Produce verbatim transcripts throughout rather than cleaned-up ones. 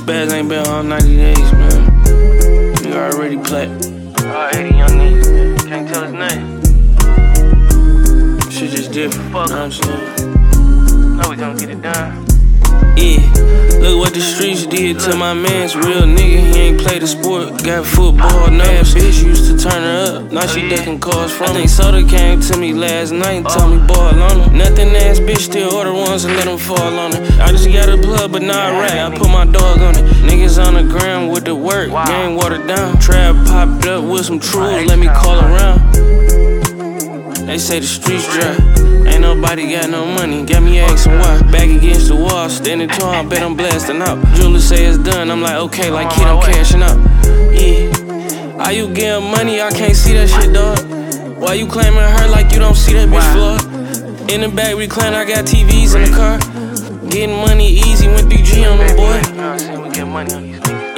Spaz ain't been home ninety days, man. Nigga already played. All eighty young niggas, man. Can't tell us nothing. Shit just different, fuck, you know what I'm saying? Know we gonna get it done. Yeah, look what the streets did to my man's real nigga. He ain't played the sport, got football numbers. Bitch used to turn her up, now she ducking calls from me. I think Soda came to me last night and told me ball on her. Nothing ass bitch still order ones and let them fall on her. I just got a plug but not a rap, I put my dog on it. Niggas on the ground with the work, game watered down. Trap popped up with some truths, let me call around. They say the streets dry, ain't nobody got no money, got me asking why. Back against the wall, standing tall, I bet I'm blasting out. Jeweler say it's done, I'm like, okay, like kid, I'm cashing out. Yeah, how you getting money, I can't see that shit, dog. Why you claiming her like you don't see that bitch flawed? In the back recline, I got T Vs in the car. Getting money easy, went three G on them, boy. You know what I'm saying? We get money on these niggas.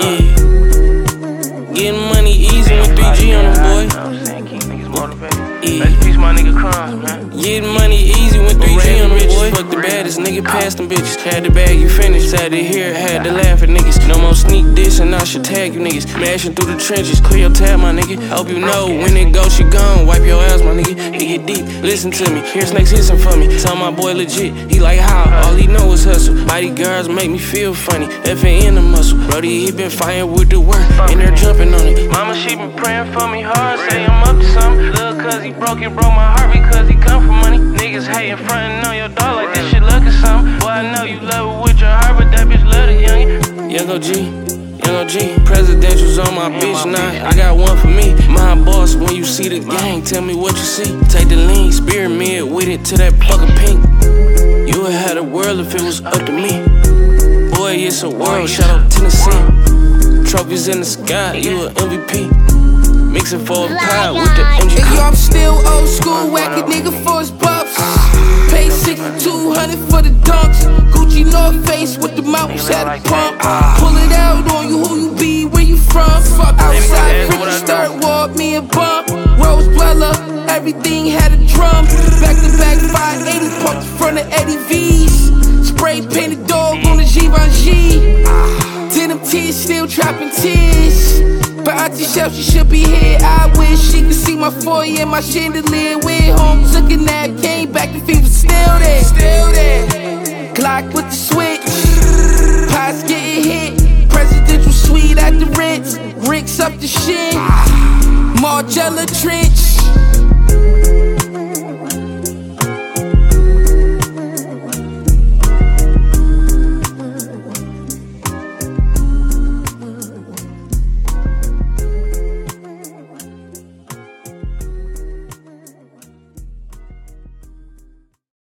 Yeah, getting money easy, went three G on them, boy. You know what I'm saying? Keep niggas motivated. Let's piece my nigga Crumbs, man. Getting money easy with three G on them, boy. Fuck the baddest, nigga past them bitches. Had the bag, you finished. Had to hear, had to laugh at niggas. No more sneak diss and I should tag you niggas. Mashing through the trenches, clear your tab, my nigga. Hope you know when it goes, she gone. Wipe your ass, my nigga. It get deep, listen to me. Here's snakes hissing for me. Tell my boy legit, he like how? All he know is hustle. Bodyguards make me feel funny. F A in the muscle. Brody, he been fighting with the work. And they're jumping on it. Mama, she been praying for me hard. Say I'm up to something. Little cuz he broke it, broke my heart because he come for money. Niggas hating, frontin' on your dog like this shit look at something. Boy, I know you love it with your heart, but that bitch love the youngin'. Young O G, Young O G, presidential's on my bitch now. I got one for me. My boss, when you see the gang, tell me what you see. Take the lean, spear mid with it to that fucking pink. You would have the world if it was up to me. Boy, it's a world, shout out Tennessee. Trophies in the sky, you an M V P. Mixing for a pie with the M G P. Hey, yo, I'm still old school, whack a nigga for his buffs. Pay sixty-two hundred for the dunks. Gucci North Face with the mountains had a pump. Pull it out on you, who you be, where you from? Fuck outside, freaking start walk, me and bump. Rose Dweller, everything had a drum. Back to back five eighty, parked in front of Eddie V's. Spray painted dog on the Givenchy. Denim tears, still trapping tears. But Auntie Chef, she should be here. I wish she could see my foyer and my chandelier. Went home, took a nap, came back and fever still there. Still there. Glock with the switch. Pots getting hit. Presidential suite at the Ritz. Ricks up the shit. Margiela Trench.